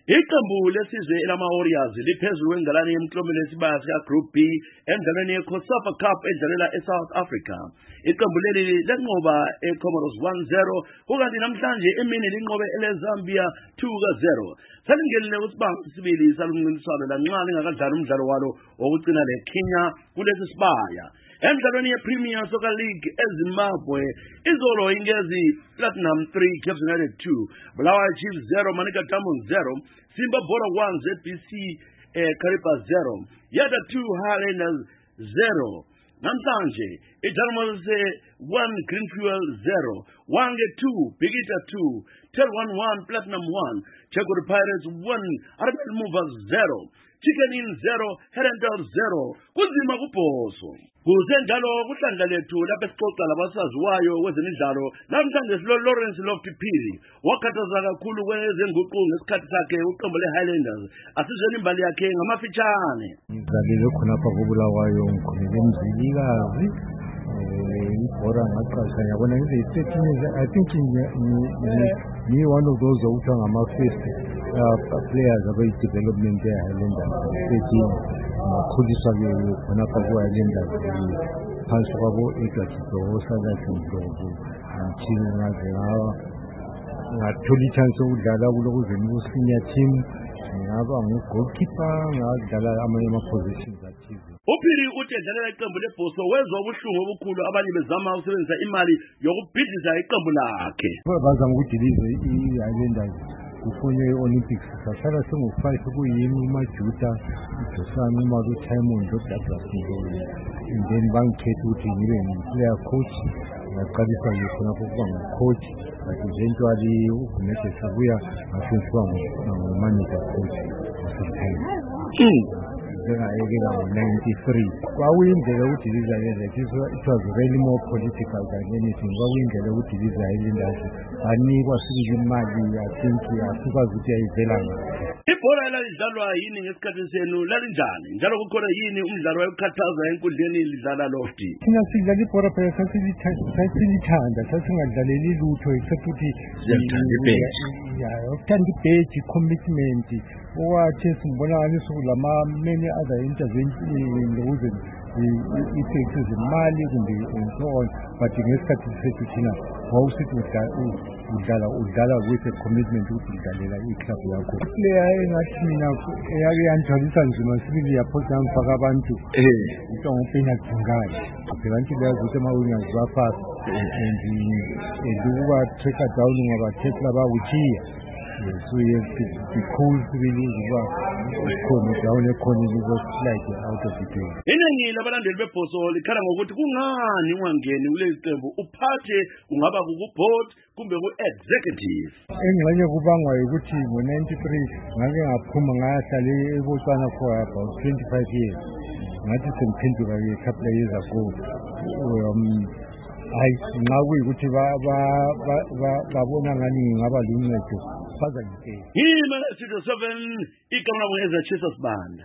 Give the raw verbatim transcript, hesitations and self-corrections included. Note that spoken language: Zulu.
Iqembu lesizwe elama-Warriors liphezulu kwengalane yemiklomelo yesibaya sika-Group B emidlalweni ye-COSAFA Cup edlalela eSouth Africa. Iqembu leli lenqoba eComoros one zero, kukanti namhlanje emini linqobe eleZambia two zero. Salingenile kusibanga sesibili salumncintiswano lanxa lingakadlali umdlalo walo wokugcina leKenya kulesi sibaya. Emidlalweni ye-Premier Soccer League eZimbabwe, izolo ingezi Platinum three, Cape United two, Bulawayo Chiefs zero, Manica Diamonds zero, Simba Bora one, Z B C eh, Kariba zero, Yada two, Highlanders zero. Namhlanje, iJarmos one, Green Fuel zero, Wange two, Bigita two, Tel one one, Platinum one, Chakuri Pirates one, Arbel Movers zero, Chicken Inn zero, Herendal zero, Kuzima Kuposo. Kuzenjalo kuhlandla lethu lapho esixoxa labasaziwayo kwezemidlalo namhlanje silo Lawrence Loftipili wakhathaza kakhulu kwezenguquko ngesikhathi sakhe uqembu leHighlanders asizweni imbali yakhe ngamafitshane. Ngizalile khonapha koBulawayo ngikhulele eMzilikazi ibhora ngaqasha yabona ngize I think ni one of those who ngama first players abayi development yeHighlanders thirteen ngakhuliswa ke khonapha kuHighlanders phansi kwabo eGatshiso salathi ngoku ngithini ngaze ngathola ichance yokudlala kulokuze ngikusenior team ngaba ngu-goalkeeper ngadlala amanye ama-positions athize. Uphili uthi edlalela iqembu lebhoso wezwa ubuhlungu obukhulu abanye bezama ukusebenzisa imali yokubhidliza iqembu lakhe. Bazama ukudiliza i-Highlanders kufonye i-Olympics sahlala singu-five kuyimi uMajuda uJosani uMalu Simon uDouglas and then bangikhetha ukuthi ngibe ngi-player coach ngaqalisa nje khonapho ukuba ngu-coach but eventually uGumede sabuya ngasenziwa ngu-manager coach wasekhaya. Ngayekela ngo-ninety-three kwakuyindlela ukudiliza Highlanders, it was really more political than anything. Kwakuyindlela ukudiliza Highlanders banikwa sibili imali I think asikwazi ukuthi ayivela ngaphi. Ibhola elalidlalwa yini ngesikhathi senu lalinjani njalo kukhona yini umdlalo wayekukhathaza enkundleni lidlala Lofty? Thina sidlala ibhola phela sasilithanda sasingadlaleli lutho except ukuthi ukuthanda ibheji, commitment owathi simbona ngalisukulama many other interventions ukuze i-taxes imali kumbe and so on, but ngesikhathi sethu thina wawusithi udlala udlala with a commitment ukuthi udlalela i-club yakho. Player engathi mina eyake yangijabulisa nzima sibili yaphosa ngifaka abantu kuthiwa nguPeanut Dingane. Phela ngiyazi ukuthi ama-winners bafast and ukuba-tracker down ngabathekla bawuchiya. So yes, because really khona down ekhona ukuslide out of the game. Iningi labalandeli bebhoso likhala ngokuthi kungani ungangeni kuleli qembu uphathe kungaba kuboard kumbe ku-executive. Engxenye kubangwa ukuthi ngo-ninety-three ngake ngaphuma ngahlala eBotswana for about twenty-five years. Ngathi sengiphenduka ke couple of years ago. Hayi ngakuyikuthi babona ngani ngaba luncedo. Yima Studio seven, ikamera mwenza Chisa Sibanda.